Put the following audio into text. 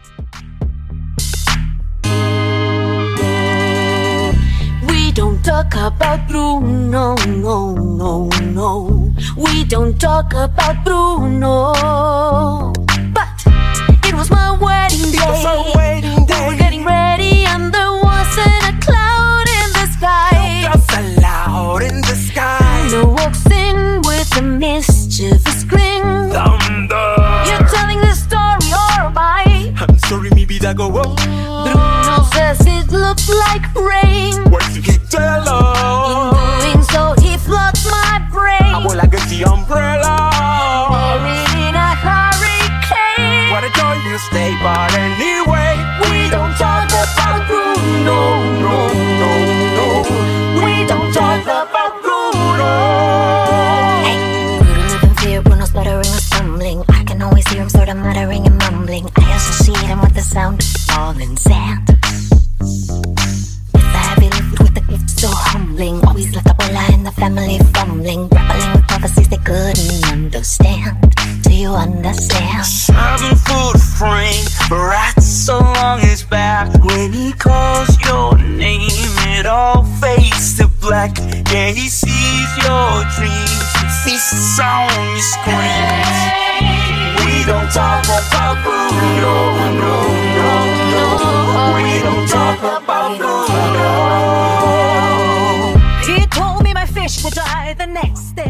We don't talk about Bruno, no, no, no. We don't talk about Bruno. But it was my wedding day. We were getting ready and there wasn't a cloud in the sky. No clouds allowed in the sky. Bruno walks in with a mischievous grin. Thunder. You're telling the story or am I? I'm sorry, maybe that go wrong. Bruno says it looks like rain. What's you keep telling? Doing so he floods my brain. I will like the umbrella. Buried in a hurricane. What a joy you stay, but anyway, we don't talk about Bruno, no, no, no. We don't talk about Bruno. Hey, Bruno live in fear, Bruno's stuttering or stumbling. I can always hear him sort of muttering and mumbling. I associate him with the sound of falling sand. With the heavy lift, with the gift so humbling. Always left Abuela in the family fumbling, grappling with prophecies they couldn't understand. Do you understand? 7-foot frame, right so long his back. When he calls your name, it all fades to black. Yeah, he sees your dreams, he feasts on your screams. We don't talk about Bruno, no, no, no. We don't talk about Bruno. He told me my fish would die the next day.